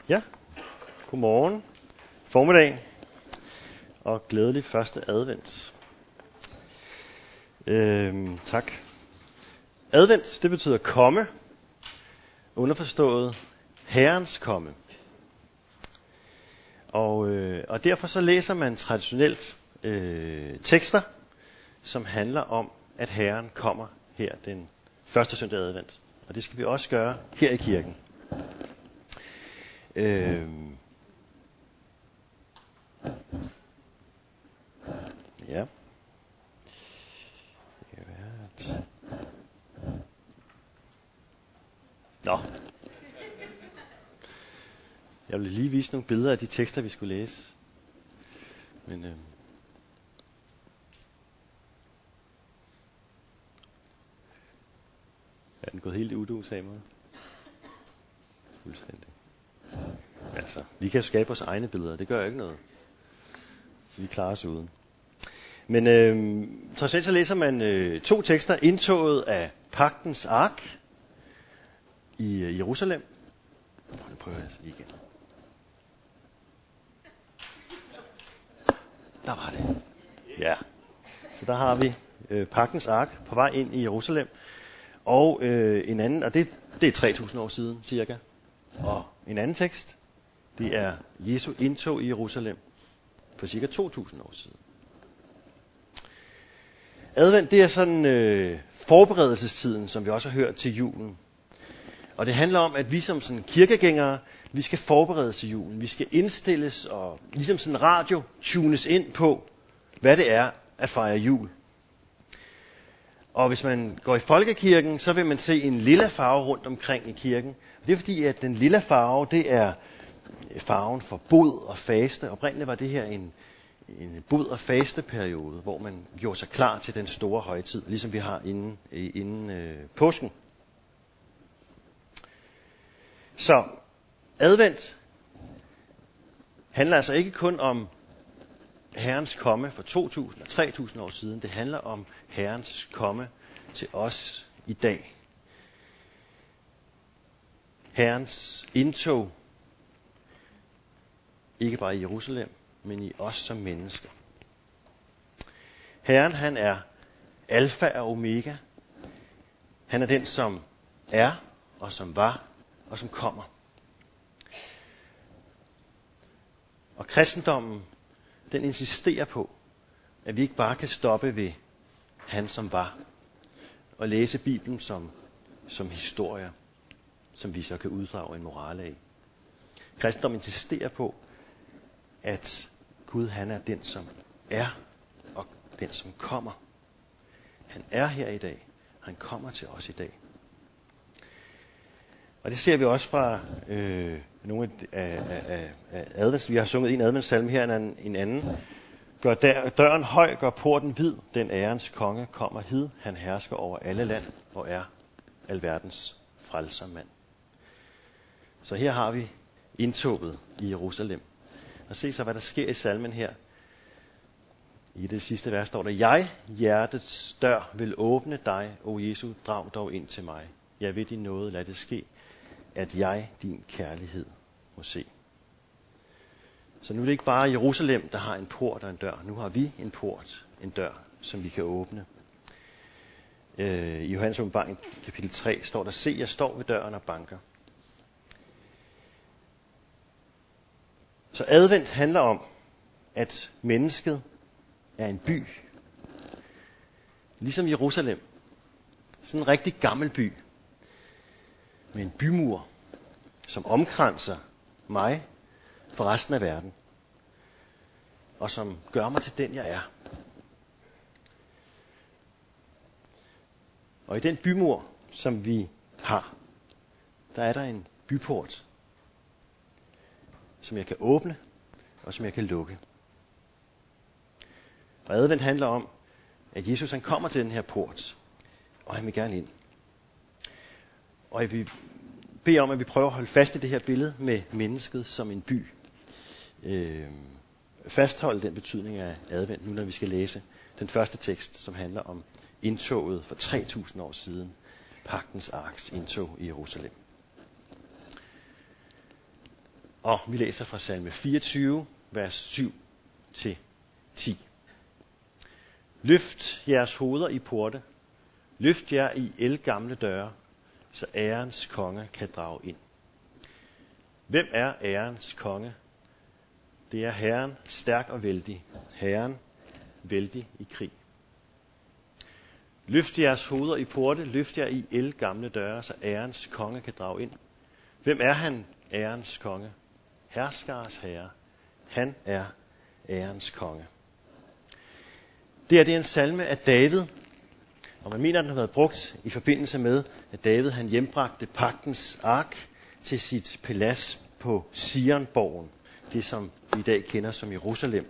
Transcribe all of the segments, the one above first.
Ja, godmorgen, formiddag og glædelig første advent. Tak. Advent, det betyder komme, underforstået Herrens komme. Og derfor så læser man traditionelt tekster, som handler om, at Herren kommer her den første søndag advent. Og det skal vi også gøre her i kirken. Ja. Det kan være, at... Nå. Jeg vil lige vise nogle billeder af de tekster, vi skulle læse. Men er den gået helt i udu, sagde man? Fuldstændig. Altså, vi kan skabe vores egne billeder, det gør ikke noget. Vi klarer os uden. Men traditionelt så læser man to tekster, indtoget af pagtens ark i Jerusalem. Nu prøver jeg lige igen. Der var det. Ja. Så der har vi pagtens ark på vej ind i Jerusalem. Og en anden, og det er 3.000 år siden cirka. Og en anden tekst, det er Jesu indtog i Jerusalem for cirka 2.000 år siden. Advent, det er sådan forberedelsestiden, som vi også har hørt til julen. Og det handler om, at vi som sådan kirkegængere, vi skal forberedes til julen. Vi skal indstilles og ligesom sådan radio tunes ind på, hvad det er at fejre jul. Og hvis man går i folkekirken, så vil man se en lilla farve rundt omkring i kirken. Og det er fordi, at den lilla farve, det er farven for bod og faste. Oprindeligt var det her en bod- og fasteperiode, hvor man gjorde sig klar til den store højtid, ligesom vi har inden påsken. Så advent handler altså ikke kun om Herrens komme for 2.000 og 3.000 år siden. Det handler om Herrens komme til os i dag. Herrens indtog, ikke bare i Jerusalem, men i os som mennesker. Herren, han er alfa og omega. Han er den, som er, og som var, og som kommer. Og kristendommen, den insisterer på, at vi ikke bare kan stoppe ved han, som var, og læse Bibelen som historier, som vi så kan uddrage en moral af. Kristendommen insisterer på, at Gud, han er den, som er, og den, som kommer. Han er her i dag. Han kommer til os i dag. Og det ser vi også fra nogle af advents. Vi har sunget en adventssalme her, en anden. Gør døren høj, gør porten hvid. Den ærens konge kommer hid. Han hersker over alle land og er alverdens frelsermand. Så her har vi indtoget i Jerusalem. Og se så, hvad der sker i salmen her. I det sidste vers står der: Jeg, hjertets dør, vil åbne dig, o Jesu, drag dog ind til mig. Jeg ved din nåde, lad det ske, at jeg din kærlighed må se. Så nu er det ikke bare Jerusalem, der har en port og en dør. Nu har vi en port, en dør, som vi kan åbne. I Johannes åbenbaring kapitel 3 står der: Se, jeg står ved døren og banker. Så advent handler om, at mennesket er en by. Ligesom Jerusalem. Sådan en rigtig gammel by. Med en bymur, som omkranser mig for resten af verden. Og som gør mig til den, jeg er. Og i den bymur, som vi har, der er der en byport, som jeg kan åbne, og som jeg kan lukke. Og advent handler om, at Jesus, han kommer til den her port, og han vil gerne ind. Og jeg vil bede om, at vi prøver at holde fast i det her billede med mennesket som en by. Fastholde den betydning af advent, nu når vi skal læse den første tekst, som handler om indtoget for 3.000 år siden. Pagtens arks indtog i Jerusalem. Og vi læser fra salme 24, vers 7-10. Løft jeres hoveder i porte, løft jer i ældgamle døre, så ærens konge kan drage ind. Hvem er ærens konge? Det er Herren, stærk og vældig, Herren, vældig i krig. Løft jeres hoveder i porte, løft jer i ældgamle døre, så ærens konge kan drage ind. Hvem er han, ærens konge? Herskares herre. Han er ærens konge. Det er en salme af David, og man mener, at den har været brugt i forbindelse med, at David han hjembragte pagtens ark til sit palads på Sionborgen, det som vi i dag kender som Jerusalem.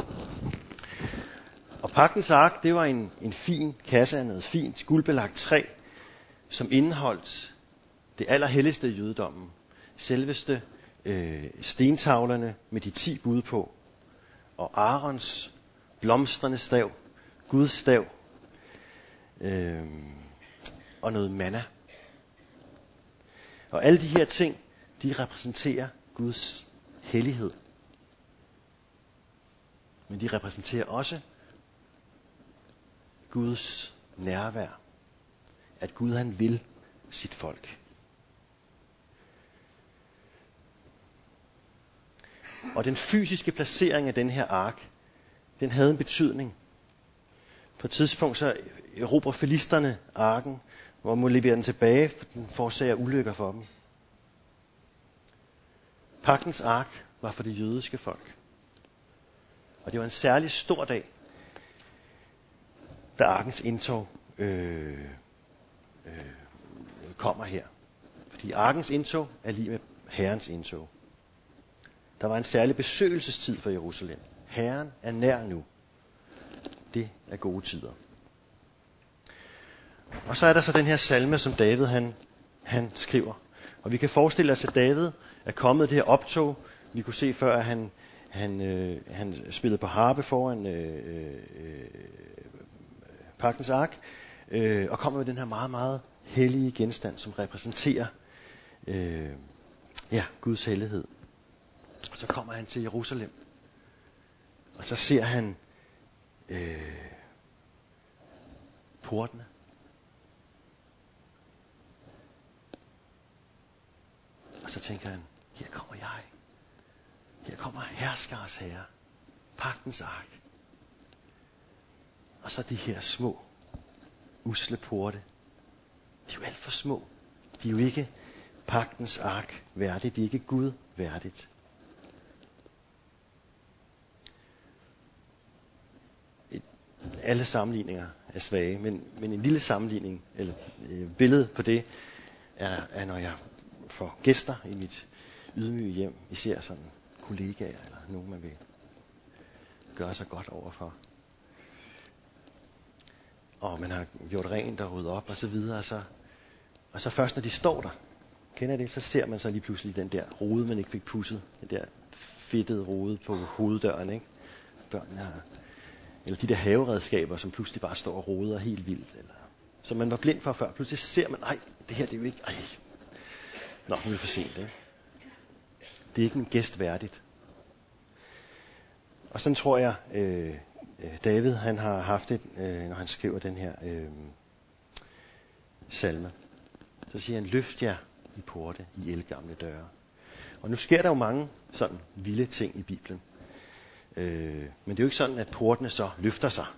Og pagtens ark, det var en fin kasse af noget fint guldbelagt træ, som indeholdt det allerhelligste i jødedommen. Selveste stentavlerne med de 10 bud på, og Aarons blomstrende stav, Guds stav, og noget manna. Og alle de her ting, de repræsenterer Guds hellighed. Men de repræsenterer også Guds nærvær. At Gud han vil sit folk. Og den fysiske placering af den her ark, den havde en betydning. På et tidspunkt så erobrer filisterne arken, hvor man må levere den tilbage, for den forårsager ulykker for dem. Pagtens ark var for det jødiske folk. Og det var en særlig stor dag, da arkens indtog kommer her. Fordi arkens indtog er lige med Herrens indtog. Der var en særlig besøgelsestid for Jerusalem. Herren er nær nu. Det er gode tider. Og så er der så den her salme, som David han skriver. Og vi kan forestille os, at David er kommet det her optog. Vi kunne se før, at han spillede på harpe foran pagtens ark, og kommer med den her meget, meget hellige genstand, som repræsenterer Guds hellighed. Og så kommer han til Jerusalem, og så ser han portene. Og så tænker han, her kommer jeg. Her kommer herskares herre, pagtens ark. Og så de her små, usle porte. De er jo alt for små. De er jo ikke pagtens ark værdige. De er ikke Gud værdigt. Alle sammenligninger er svage, men en lille sammenligning, eller billede på det, er når jeg får gæster i mit ydmyge hjem, især sådan kollegaer, eller nogen man vil gøre sig godt overfor. Og man har gjort rent og ryddet op og så videre, og så først når de står der, kender det, så ser man så lige pludselig den der rode, man ikke fik pudset, den der fedtede rode på hoveddøren, ikke? Børnene har, eller de der haveredskaber, som pludselig bare står og roder helt vildt, eller som man var blind for før. Pludselig ser man, det her det er jo ikke, nå, nu er det for sent, ikke? Det er ikke en gæst værdigt. Og sådan tror jeg, David han har haft det, når han skriver den her salme. Så siger han, løft jer i porte, i ældgamle døre. Og nu sker der jo mange sådan vilde ting i Bibelen. Men det er jo ikke sådan, at portene så løfter sig.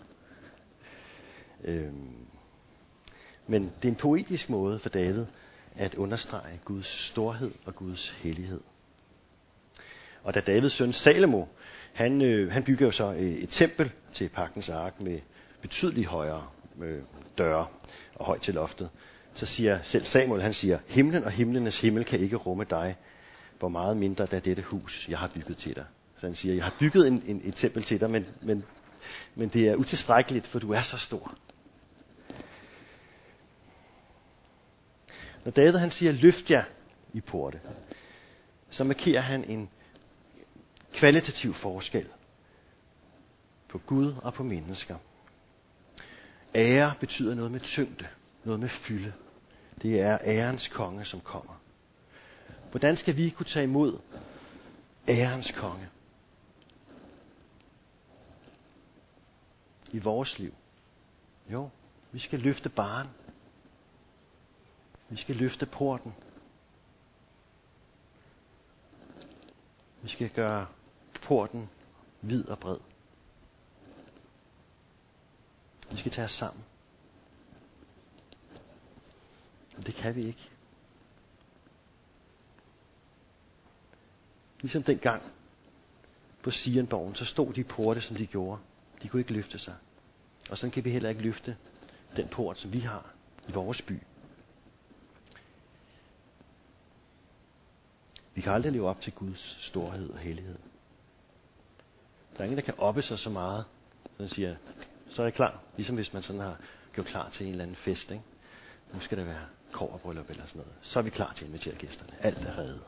Men det er en poetisk måde for David at understrege Guds storhed og Guds hellighed. Og da Davids søn Salomo, han bygger jo så et tempel til pagtens ark med betydeligt højere døre og højt til loftet. Så siger selv Samuel, han siger, himlen og himlenes himmel kan ikke rumme dig, hvor meget mindre da dette hus, jeg har bygget til dig. Så han siger, jeg har bygget et tempel til dig, men det er utilstrækkeligt, for du er så stor. Når David han siger, løft jer i porte, så markerer han en kvalitativ forskel på Gud og på mennesker. Ære betyder noget med tyngde, noget med fylde. Det er ærens konge, som kommer. Hvordan skal vi kunne tage imod ærens konge i vores liv? Jo, vi skal løfte barren. Vi skal løfte porten. Vi skal gøre porten vid og bred. Vi skal tage os sammen. Men det kan vi ikke. Ligesom dengang på Sionborgen, så stod de porte, som de gjorde. De kunne ikke løfte sig. Og sådan kan vi heller ikke løfte den port, som vi har i vores by. Vi kan aldrig leve op til Guds storhed og hellighed. Der er ingen, der kan oppe sig så meget, så han siger, så er jeg klar. Ligesom hvis man sådan har gjort klar til en eller anden fest. Ikke? Nu skal det være kobberbryllup eller sådan noget. Så er vi klar til at invitere gæsterne. Alt er reddet.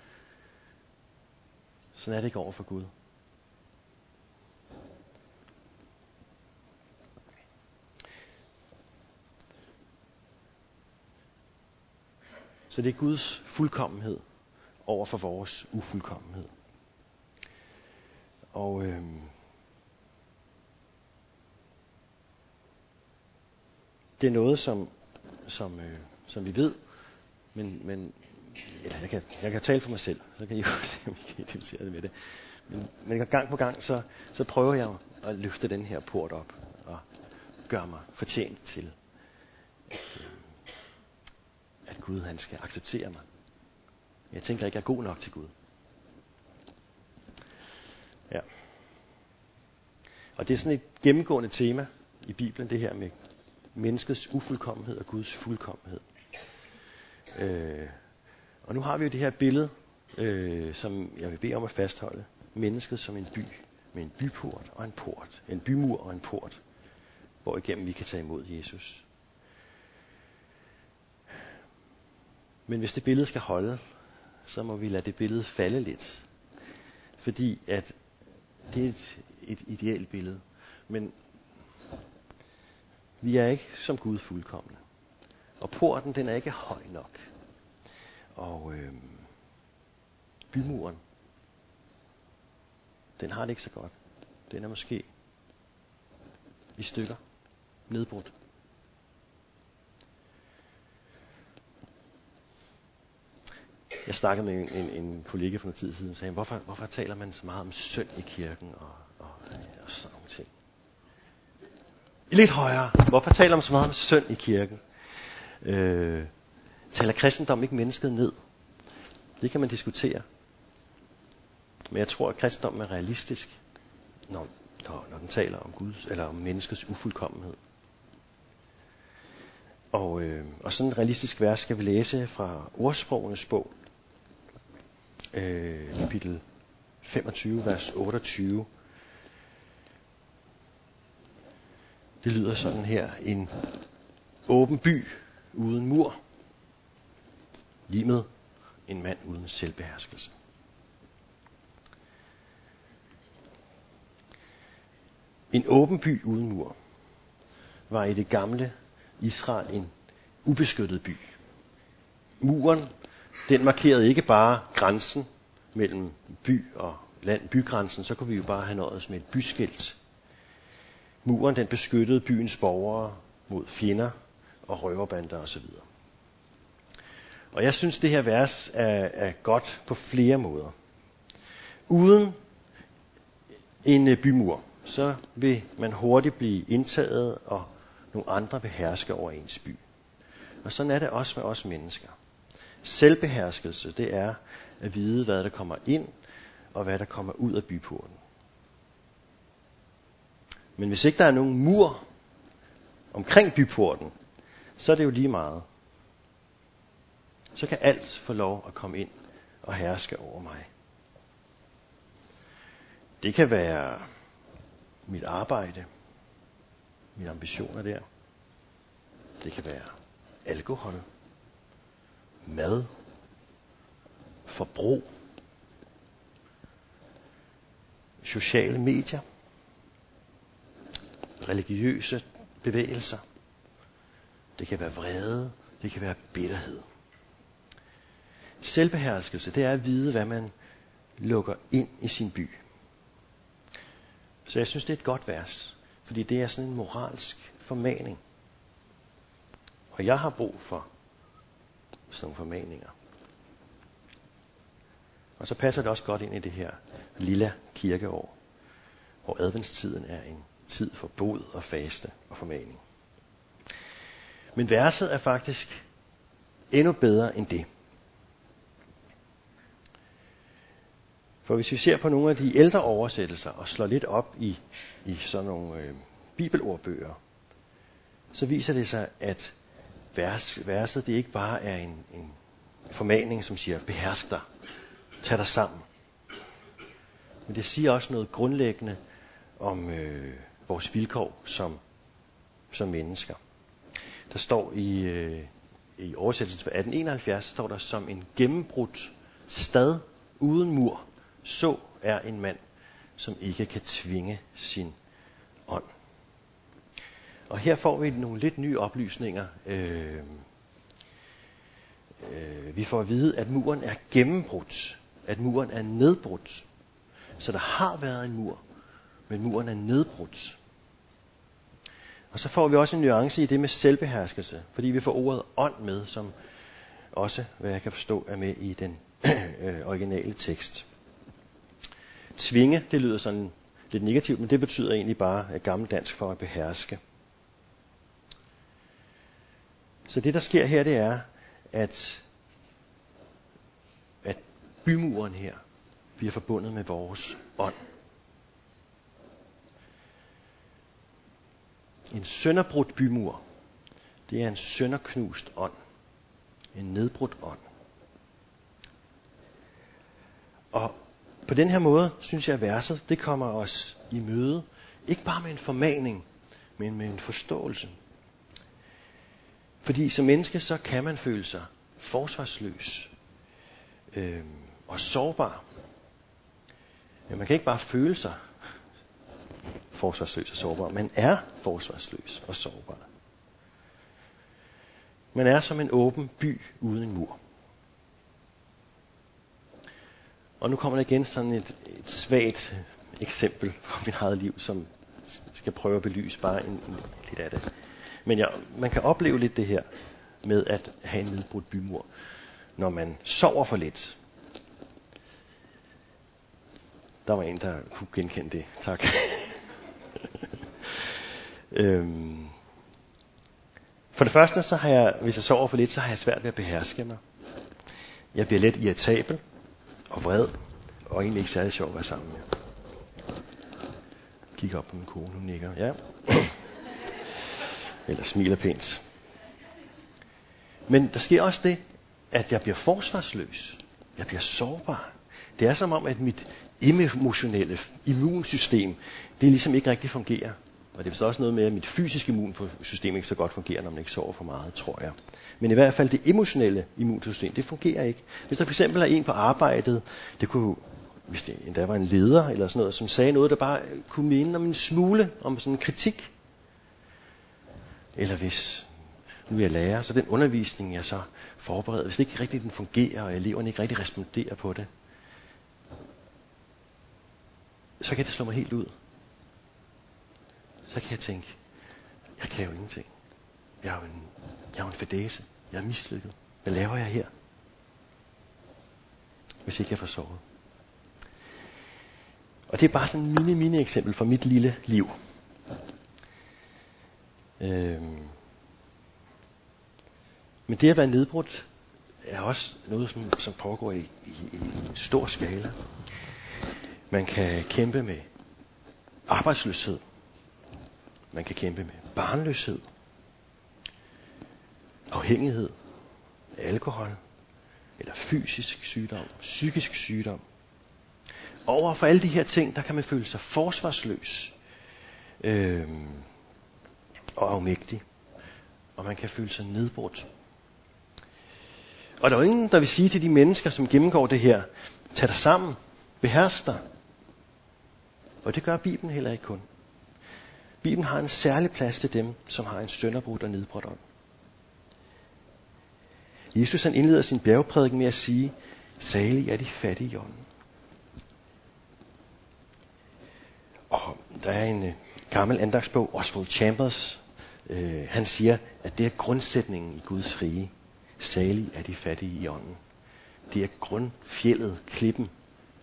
Sådan er det ikke over for Gud. Så det er Guds fuldkommenhed over for vores ufuldkommenhed. Og det er noget, som vi ved, men eller jeg kan tale for mig selv, så kan I jo se, om I kan identificere det med det. Men gang på gang, så prøver jeg at løfte den her port op og gøre mig fortjent til, at Gud han skal acceptere mig. Jeg tænker ikke, jeg er god nok til Gud. Ja. Og det er sådan et gennemgående tema i Bibelen, det her med menneskets ufuldkommenhed og Guds fuldkommenhed. Og nu har vi jo det her billede, som jeg vil bede om at fastholde. Mennesket som en by, med en byport og en port. En bymur og en port, hvor igennem vi kan tage imod Jesus. Men hvis det billede skal holde, så må vi lade det billede falde lidt. Fordi at det er et ideelt billede. Men vi er ikke som Gud fuldkomne. Og porten, den er ikke høj nok. Og bymuren, den har det ikke så godt. Den er måske i stykker, nedbrudt. Jeg snakkede med en kollega for noget tid siden, og sagde, hvorfor taler man så meget om synd i kirken og sådan nogle ting? Lidt højere. Hvorfor taler man så meget om synd i kirken? Taler kristendom ikke mennesket ned? Det kan man diskutere. Men jeg tror, at kristendommen er realistisk, når den taler om Guds eller om menneskets ufuldkommenhed. Og sådan en realistisk vers skal vi læse fra Ordsprogenes bog, kapitel 25, vers 28. Det lyder sådan her: en åben by uden mur, lig med en mand uden selvbeherskelse. En åben by uden mur var i det gamle Israel en ubeskyttet by. Muren, den markerede ikke bare grænsen mellem by og land, bygrænsen, så kunne vi jo bare have nøjes med et byskilt. Muren, den beskyttede byens borgere mod fjender og røverbander osv. Og jeg synes, det her vers er godt på flere måder. Uden en bymur, så vil man hurtigt blive indtaget, og nogle andre vil herske over ens by. Og sådan er det også med os mennesker. Selvbeherskelse, det er at vide, hvad der kommer ind, og hvad der kommer ud af byporten. Men hvis ikke der er nogen mur omkring byporten, så er det jo lige meget. Så kan alt få lov at komme ind og herske over mig. Det kan være mit arbejde, mine ambitioner der. Det kan være alkohol, mad, forbrug, sociale medier, religiøse bevægelser. Det kan være vrede, det kan være bitterhed. Selvbeherskelse, det er at vide, hvad man lukker ind i sin by. Så jeg synes, det er et godt vers, fordi det er sådan en moralsk formaning. Og jeg har brug for sådan nogle formaninger. Og så passer det også godt ind i det her lille kirkeår, hvor adventstiden er en tid for bod og faste og formaning. Men verset er faktisk endnu bedre end det. For hvis vi ser på nogle af de ældre oversættelser og slår lidt op i sådan nogle bibelordbøger, så viser det sig, at verset det ikke bare er en formaning, som siger, behersk dig, tag dig sammen. Men det siger også noget grundlæggende om vores vilkår som mennesker. Der står i oversættelsen fra 1871, står der, som en gennembrudt stad uden mur, så er en mand, som ikke kan tvinge sin ånd. Og her får vi nogle lidt nye oplysninger. Vi får at vide, at muren er gennembrudt, at muren er nedbrudt. Så der har været en mur, men muren er nedbrudt. Og så får vi også en nuance i det med selvbeherskelse, fordi vi får ordet ånd med, som også, hvad jeg kan forstå, er med i den originale tekst. Tvinge, det lyder sådan lidt negativt, men det betyder egentlig bare gammeldansk for at beherske. Så det, der sker her, det er, at bymuren her bliver forbundet med vores ånd. En sønderbrudt bymur, det er en sønderknust ånd. En nedbrudt ånd. Og på den her måde, synes jeg, at verset, det kommer os i møde, ikke bare med en formaning, men med en forståelse. Fordi som menneske, så kan man føle sig forsvarsløs og sårbar. Men man kan ikke bare føle sig forsvarsløs og sårbar. Man er forsvarsløs og sårbar. Man er som en åben by uden en mur. Og nu kommer der igen sådan et svagt eksempel fra mit eget liv, som skal prøve at belyse bare lidt af det. Men man kan opleve lidt det her med at have en nedbrudt bymur, når man sover for lidt. Der var en, der kunne genkende det. Tak. For det første, så har jeg, hvis jeg sover for lidt, så har jeg svært ved at beherske mig. Jeg bliver let irritabel og vred, og egentlig ikke særlig sjov at være sammen med. Kigger op på min kone, hun nikker. Ja. Eller smiler pænt. Men der sker også det, at jeg bliver forsvarsløs. Jeg bliver sårbar. Det er som om, at mit emotionelle immunsystem, det ligesom ikke rigtig fungerer. Og det er så også noget med, at mit fysiske immunsystem ikke så godt fungerer, når man ikke sover for meget, tror jeg. Men i hvert fald det emotionelle immunsystem, det fungerer ikke. Hvis der for eksempel er en på arbejdet, det kunne, hvis det endda var en leder eller sådan noget, som sagde noget, der bare kunne minde om en smule, om sådan en kritik. Eller hvis nu er jeg lærer, så den undervisning, jeg så forbereder, hvis det ikke rigtig den fungerer, og eleverne ikke rigtig responderer på det, så kan det slå mig helt ud. Så kan jeg tænke, jeg kan jo ingenting. Jeg er jo en fadæse. Jeg er mislykket. Hvad laver jeg her? Hvis ikke jeg får sovet. Og det er bare sådan en mini eksempel fra mit lille liv. Men det at være nedbrudt er også noget, som pågår i en stor skala. Man kan kæmpe med arbejdsløshed. Man kan kæmpe med barnløshed, afhængighed af alkohol, eller fysisk sygdom, psykisk sygdom. Over for alle de her ting, der kan man føle sig forsvarsløs og afmægtig. Og man kan føle sig nedbrudt. Og der er jo ingen, der vil sige til de mennesker, som gennemgår det her, tag dig sammen, behersk dig. Og det gør Bibelen heller ikke kun. Bibelen har en særlig plads til dem, som har en sønderbrudt og nedbrudt ånd. Jesus han indleder sin bjergprædiken med at sige, salige er de fattige i ånden. Der er en gammel andagsbog, Oswald Chambers. Han siger, at det er grundsætningen i Guds rige. Salig er de fattige i ånden. Det er grundfjeldet, klippen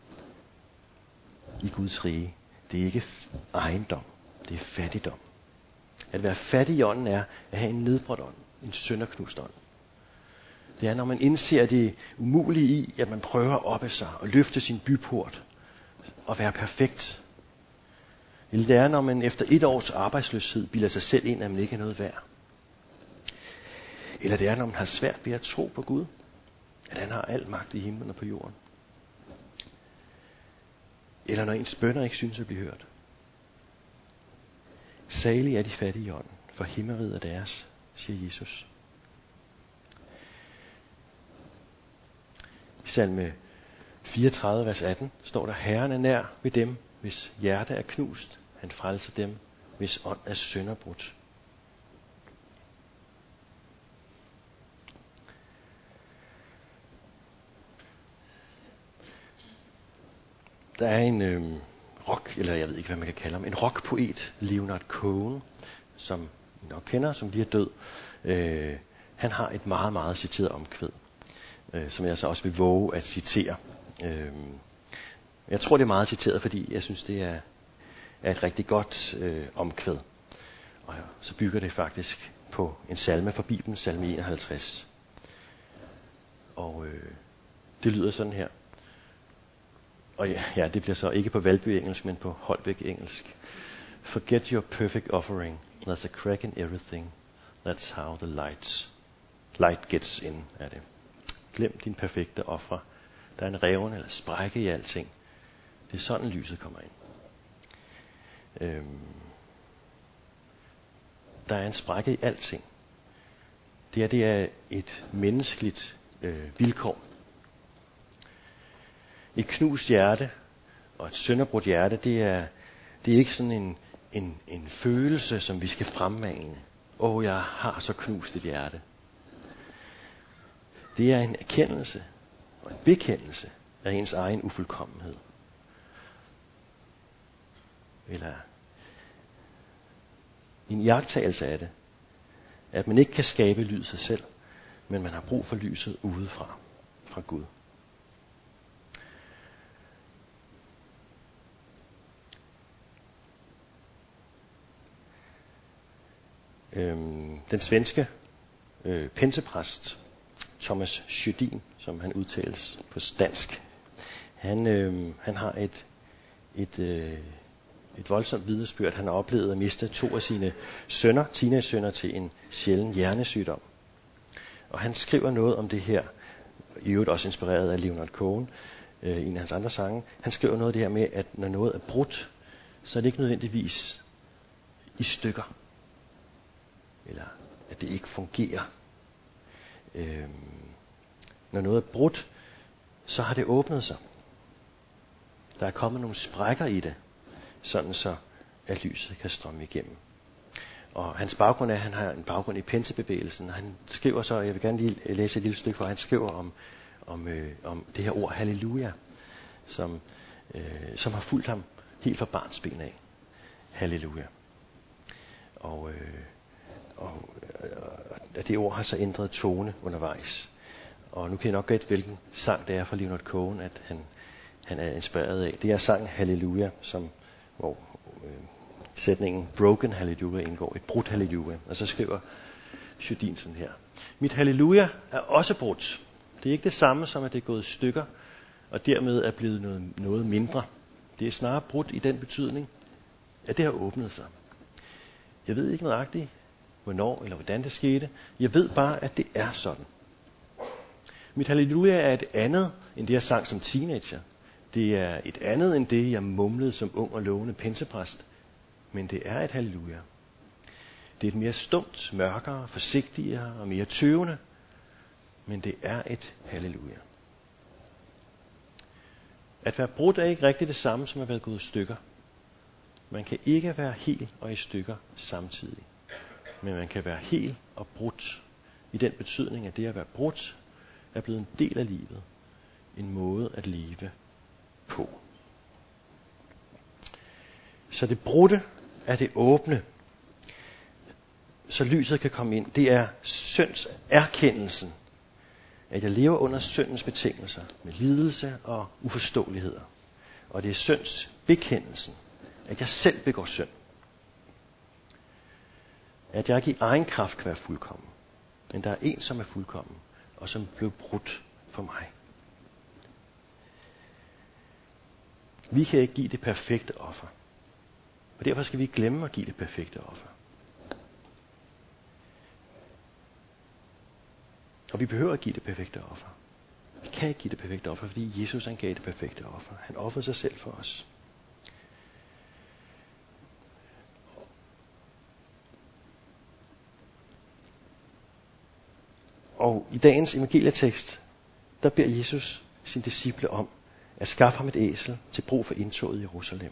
i Guds rige. Det er ikke ejendom, det er fattigdom. At være fattig i ånden er at have en nedbrudt ånd, en sønderknust ånd. Det er, når man indser det umulige i, at man prøver at oppe sig og løfte sin byport og være perfekt. Eller det er, når man efter 1 års arbejdsløshed bilder sig selv ind, at man ikke er noget værd. Eller det er, når man har svært ved at tro på Gud, at han har al magt i himlen og på jorden. Eller når ens bønner ikke synes at blive hørt. Salige er de fattige i ånden, for himmeriget er deres, siger Jesus. I salme 34, vers 18 står der, Herren er nær ved dem, hvis hjerte er knust. Han frelser dem, hvis ånd er sønderbrudt. Der er en rock, eller jeg ved ikke, hvad man kan kalde ham, en rockpoet, Leonard Cohen, som I nok kender, som lige er død. Han har et meget, meget citeret omkvæd, som jeg så også vil våge at citere. Jeg tror, det er meget citeret, fordi jeg synes, det er et rigtig godt omkvæd. Og så bygger det faktisk på en salme fra Bibelen, salme 51. Og det lyder sådan her. Og ja, det bliver så ikke på Valby engelsk, men på Holbæk engelsk. Forget your perfect offering. There's a crack in everything. That's how the light gets in, er det. Glem din perfekte offer. Der er en revne eller sprække i alting. Det er sådan, lyset kommer ind. Der er en sprække i alting. Det er et menneskeligt vilkår. Et knust hjerte og et sønderbrudt hjerte, det er ikke sådan en følelse, som vi skal fremmane. Jeg har så knust et hjerte. Det er en erkendelse og en bekendelse af ens egen ufuldkommenhed. Eller en iagttagelse af det. At man ikke kan skabe lyset selv, men man har brug for lyset udefra, fra Gud. Den svenske pensepræst Thomas Sjödin, som han udtales på dansk, han har et voldsomt vidnesbyrd. Han har oplevet at miste 2 af sine sønner, teenage-sønner, til en sjælden hjernesygdom. Og han skriver noget om det her, i øvrigt også inspireret af Leonard Cohen, en af hans andre sange. Han skriver noget af det her med, at når noget er brudt, så er det ikke nødvendigvis i stykker. Eller at det ikke fungerer. Når noget er brudt, så har det åbnet sig. Der er kommet nogle sprækker i det, sådan så at lyset kan strømme igennem. Og hans baggrund er, at han har en baggrund i pinsebevægelsen. Han skriver så, jeg vil gerne lige læse et lille stykke, for han skriver om det her ord halleluja, som har fulgt ham helt fra barnsben af. Halleluja. Og det ord har så ændret tone undervejs. Og nu kan jeg nok gætte, hvilken sang det er fra Leonard Cohen, at han er inspireret af. Det er sangen Halleluja, hvor sætningen Broken Halleluja indgår. Et brudt halleluja. Og så skriver Sjödin sådan her. Mit halleluja er også brudt. Det er ikke det samme som, at det er gået i stykker, og dermed er blevet noget mindre. Det er snarere brudt i den betydning, at det har åbnet sig. Jeg ved ikke nøjagtigt, hvornår eller hvordan det skete. Jeg ved bare, at det er sådan. Mit halleluja er et andet, end det jeg sang som teenager. Det er et andet, end det jeg mumlede som ung og lovende pensepræst. Men det er et halleluja. Det er et mere stumt, mørkere, forsigtigere og mere tøvende. Men det er et halleluja. At være brudt er ikke rigtig det samme som at være gået i stykker. Man kan ikke være hel og i stykker samtidig. Men man kan være hel og brudt. I den betydning, at det at være brudt er blevet en del af livet. En måde at leve på. Så det brudte er det åbne, så lyset kan komme ind. Det er synds erkendelsen, at jeg lever under syndens betingelser, med lidelse og uforståeligheder. Og det er synds bekendelsen, at jeg selv begår synd. At jeg ikke i egen kraft kan være fuldkommen, men der er en, som er fuldkommen, og som blev brudt for mig. Vi kan ikke give det perfekte offer, og derfor skal vi ikke glemme at give det perfekte offer. Og vi behøver at give det perfekte offer. Vi kan ikke give det perfekte offer, fordi Jesus han gav det perfekte offer. Han ofrede sig selv for os. Og i dagens evangelietekst, der beder Jesus sine disciple om at skaffe ham et æsel til brug for indtoget i Jerusalem.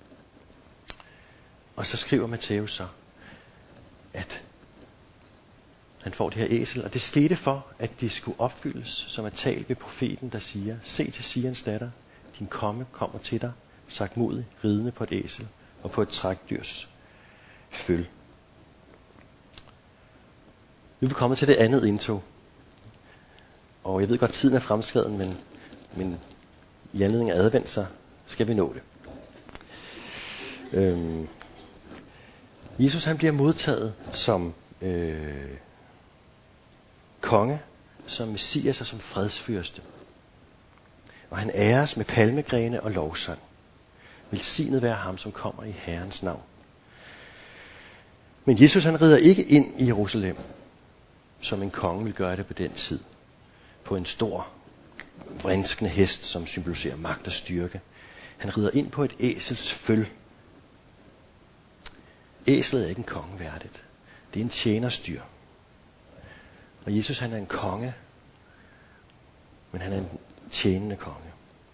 Og så skriver Matthæus så, at han får det her æsel, og det skete for, at det skulle opfyldes, som er talt ved profeten, der siger, se til Sions datter, din komme kommer til dig, sagtmodig, ridende på et æsel og på et trækdyrs føl. Nu er vi kommet til det andet indtog. Og jeg ved godt, tiden er fremskreden, men i anledning af advent, så skal vi nå det. Jesus han bliver modtaget som konge, som messias og som fredsfyrste. Og han æres med palmegrene og lovsang. Velsignet være ham, som kommer i Herrens navn. Men Jesus han rider ikke ind i Jerusalem, som en konge vil gøre det på den tid. På en stor, vrinskende hest, som symboliserer magt og styrke. Han rider ind på et æsels føl. Æslet er ikke en konge værdigt. Det er en tjenerstyr. Og Jesus han er en konge, men han er en tjenende konge.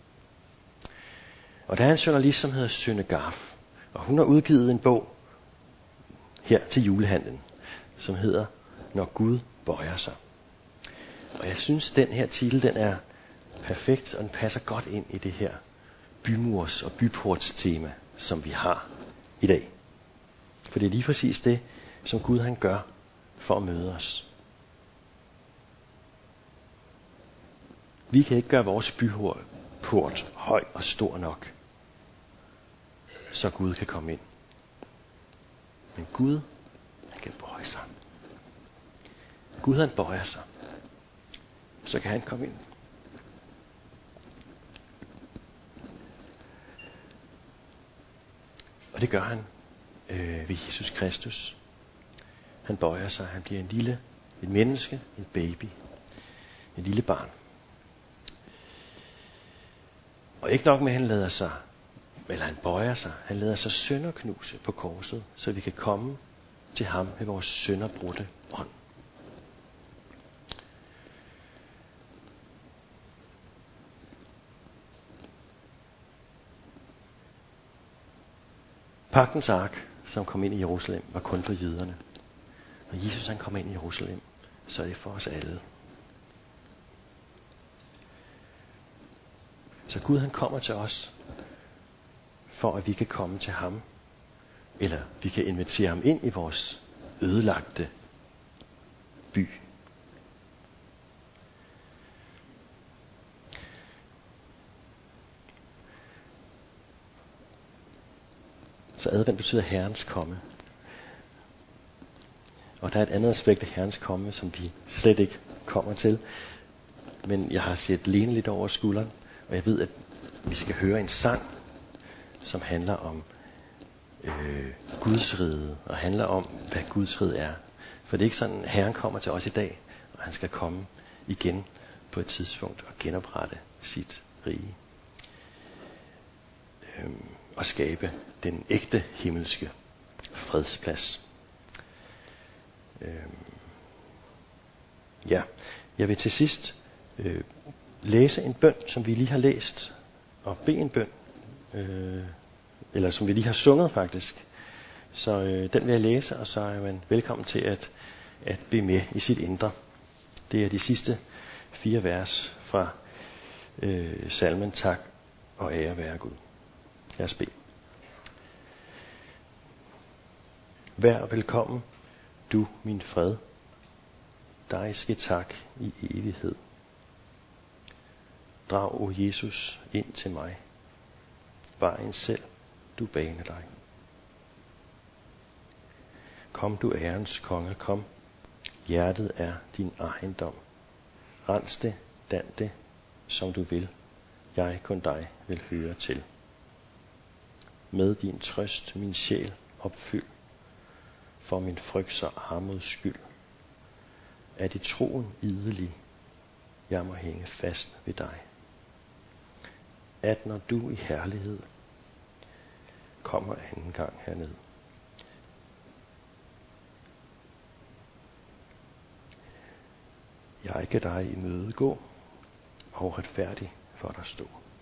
Og der er en journalist, som hedder Sønne Garf, og hun har udgivet en bog her til julehandlen, som hedder Når Gud bøjer sig. Og jeg synes, den her titel, den er perfekt, og den passer godt ind i det her bymurs- og byportstema, som vi har i dag. For det er lige præcis det, som Gud han gør for at møde os. Vi kan ikke gøre vores byport høj og stor nok, så Gud kan komme ind. Men Gud, han kan bøje sig. Gud han bøjer sig. Så kan han komme ind. Og det gør han ved Jesus Kristus. Han bøjer sig. Han bliver et menneske, en baby, et lille barn. Og ikke nok med, at han bøjer sig, han lader sig sønderknuse på korset, så vi kan komme til ham med vores sønderbrudte ånd. Pagtens ark, som kom ind i Jerusalem, var kun for jøderne. Når Jesus han kom ind i Jerusalem, så er det for os alle. Så Gud han kommer til os, for at vi kan komme til ham, eller vi kan invitere ham ind i vores ødelagte by. Så advent betyder Herrens komme. Og der er et andet aspekt af Herrens komme, som vi slet ikke kommer til. Men jeg har set Lene lidt over skulderen, og jeg ved, at vi skal høre en sang, som handler om Guds rige, og handler om, hvad Guds rige er. For det er ikke sådan, at Herren kommer til os i dag, og han skal komme igen på et tidspunkt og genoprette sit rige. Og skabe den ægte himmelske fredsplads. Jeg vil til sidst læse en bøn, som vi lige har læst, og bede en bøn, eller som vi lige har sunget faktisk. Så den vil jeg læse, og så er man velkommen til at bede med i sit indre. Det er de sidste 4 vers fra salmen Tak og ære være Gud. Lad os bede. Vær velkommen, du min fred. Dig skal tak i evighed. Drag, o Jesus, ind til mig. Vejen selv, du bane dig. Kom du ærens konge, kom. Hjertet er din ejendom. Rens det, dan det, som du vil. Jeg kun dig vil høre til. Med din trøst min sjæl opfyld. For min frygt og armods skyld. Er det troen idelig, jeg må hænge fast ved dig. At når du i herlighed kommer anden gang herned. Jeg kan dig i møde gå, og retfærdig for dig stå.